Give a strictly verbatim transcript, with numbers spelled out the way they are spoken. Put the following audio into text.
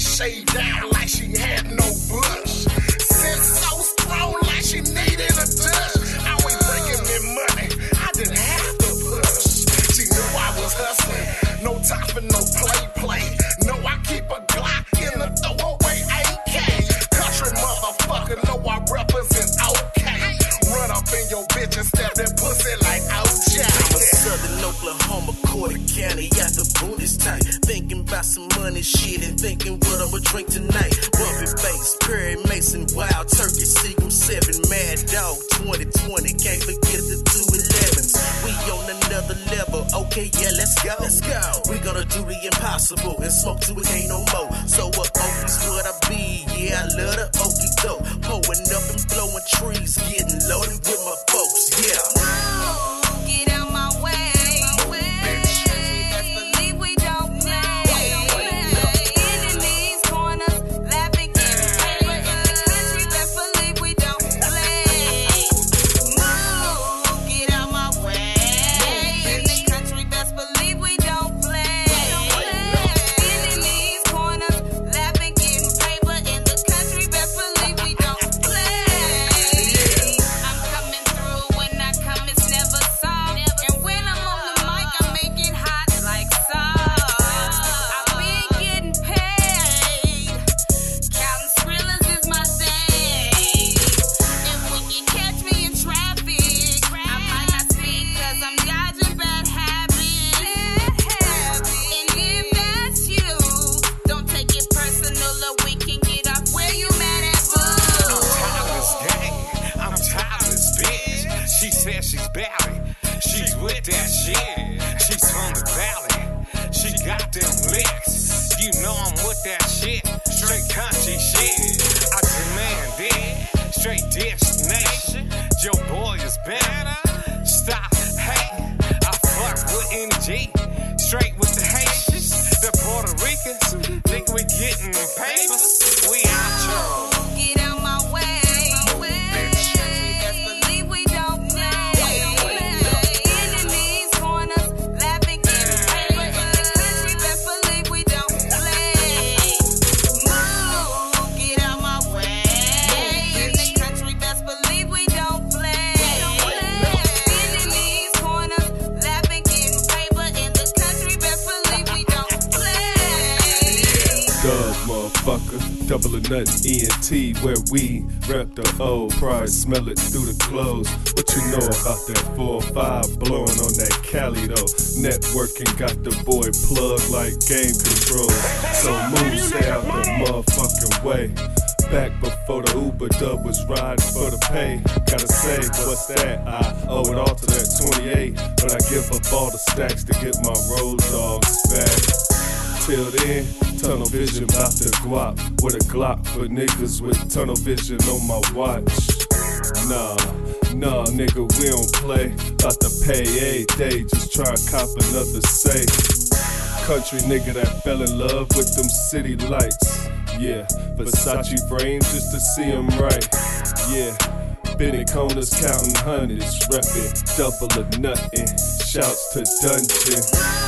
shaved down like she had no bush. Sit so strong like she needed a dush. Always bringing me money, I didn't have to push. She knew I was hustling, no time for no play play. No, I keep a Glock in the throwaway A K. Country motherfucker, know I represent okay. Run up in your bitch and step that pussy like O J. I'm a Southern Oklahoma, Quarter County, out the boot is tight. Thinking about some money shit and thinking what I'ma drink tonight. Bumpy bass, Perry Mason, Wild Turkey, Seagram seven, Mad Dog, twenty twenty. Can't forget the two elevens. We on another level. Okay, yeah, let's go. Let's go. We gonna do the impossible and smoke till we ain't no more. So what Oakie's what I be? Yeah, I love the Okie doke. Pulling up and blowing trees, getting loaded with my folks. Yeah. Get out my way. Best believe we don't play. In these corners, laughing, getting paper in the country. Best believe we don't play. Move, get out my way. In the country, best believe we don't play. In these corners, laughing, getting paper in the country. Best believe we don't play. I'm coming through when I come, it's never soft. And when I'm on the mic, I make it hot like sauce. I've been getting paid. Counting skrillers is my thing. And when you catch me in traffic, I might not speak cause I'm dodging bad habits. And if that's you, don't take it personal or we can get off where you mad at, boo. Timeless gang, I'm timeless bitch. She says she's Barry, she's with that shit. She's from the valley, she got them licks. You know I'm with that shit, straight country shit. I demand it, straight destination. Your boy is better, stop hating. I fuck with energy, straight with the Haitians. The Puerto Ricans, think we getting papers. We out here. Get out my way. Best believe we don't play. In these corners, laughing, getting paper in the country. Best believe we don't play. Move, get out my way. In the country, best believe we don't play. In these corners, laughing, getting paper in the country. Best believe we don't play. Dub, motherfucker, double a nut E N T, where we rep the old pride, smell it through the clothes. What you know about that four five blowing on that Cali though? Networking got the boy plugged like game control. So move, stay out the motherfucking way. Back before the Uber dub was riding for the pay. Gotta say, what's that? I owe it all to that twenty-eight, but I give up all the stacks to get my road dogs back. Till then, tunnel vision about to guap with a Glock for niggas with tunnel vision on my watch. Nah, nah, nigga, we don't play. About to pay a day, just try to cop another safe. Country nigga that fell in love with them city lights. Yeah, Versace frames just to see them right. Yeah, Bennett Corners counting hundreds, reppin' double or nothing. Shouts to Dungeon.